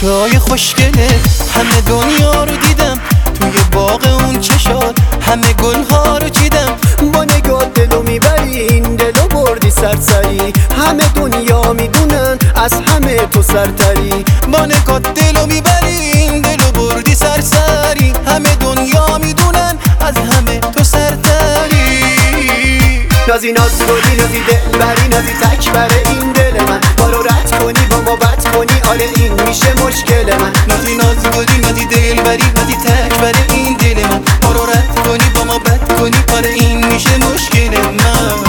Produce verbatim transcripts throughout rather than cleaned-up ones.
چشای خوشگله همه دنیا رو دیدم، توی باغ اون چشات همه گلها رو چیدم. با نگاه دلو میبری، این دلو بردی سرسری، همه دنیا میدونن از همه تو سرتری. با نگاه دلو میبری، این دلو بردی سرسری، همه دنیا میدونن از همه تو سرتری. نازی ناز گلی نازی دل بری، نازی تک بره این دل من، ما رو رد کنی با ما بد کنی، آره این میشه مشکل من. نازی ناز گلی نازی دل بری، نازی تک بره این دل من، ما رو رد کنی با ما بد کنی، آره این میشه مشکل من.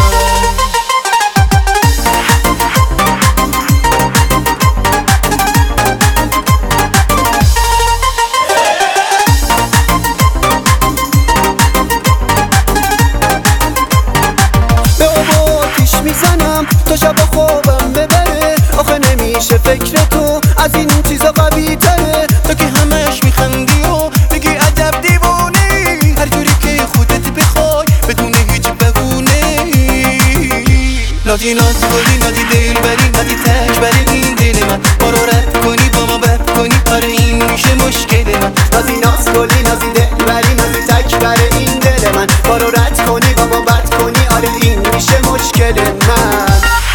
میزنم تا شب خوابم ببره، آخه نمیشه فکر تو از این چیزا قوی تره. تو که همش میخندی و بگی عجب دیوونی، هر جوری که خودت بخوای بدون هیچ بهونه. نازی ناز گلی نازی دل بری، نازی تک بری این دل من، ما رو رد کنی با ما بد کنی، آره این میشه مشکل من. نازی ناز گلی نازی دل بری، نازی تک بره این دل من، ما رو رد کنی با ما بد کنی، آره این میشه مشکل من.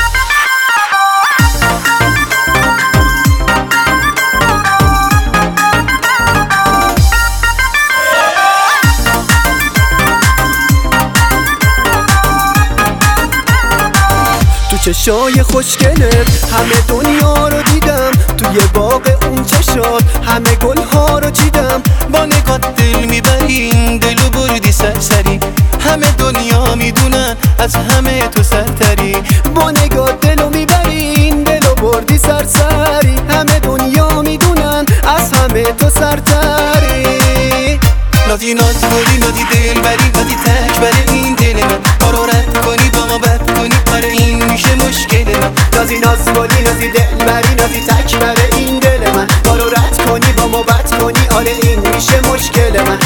چشای خوشگلت همه دنیا رو دیدم، توی باغ اون چشات همه گلها رو چیدم. با نگات دل میبری، این دلو بردی سرسری، همه دنیا میدونن از همه تو سرتری. با نگاه دلو میبری، این دلو بردی سرسری، همه دنیا میدونن از همه تو سرتری. نازی ناز گلی نازی دل بری، نازی تک بره این دل من، ما رو رد کنی با ما بد کنی، آره این میشه مشکل من. نازی ناز گلی نازی دل بری، نازی تک بره این دل من، ما رو رد کنی با ما بد کنی، آره این میشه مشکل من.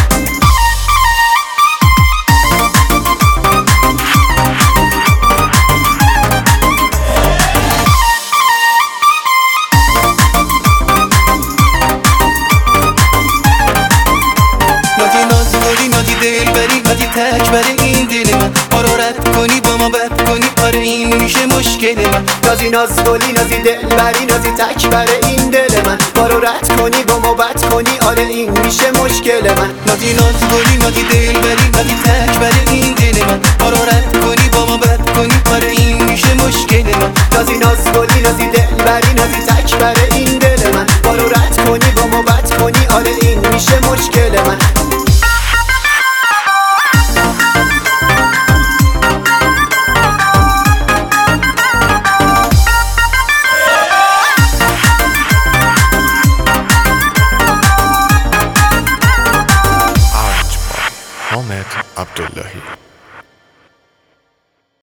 نازی دل بری نازی تک بره این دل من، ما رو رد کنی با ما بد کنی، آره این میشه مشکل من. نازی ناز گلی نازی دل بری، نازی تک بره این دل من، ما رو رد کنی با ما بد کنی، آره این میشه مشکل من. نازی ناز گلی نازی دل بری، نازی تک بره این دل من، ما رو رد کنی با ما بد کنی، آره این میشه مشکل من. نازی ناز گلی نازی دل بری، نازی تک بره این دل من، ما رو رد کنی با ما بد کنی، آره این میشه مشکل من.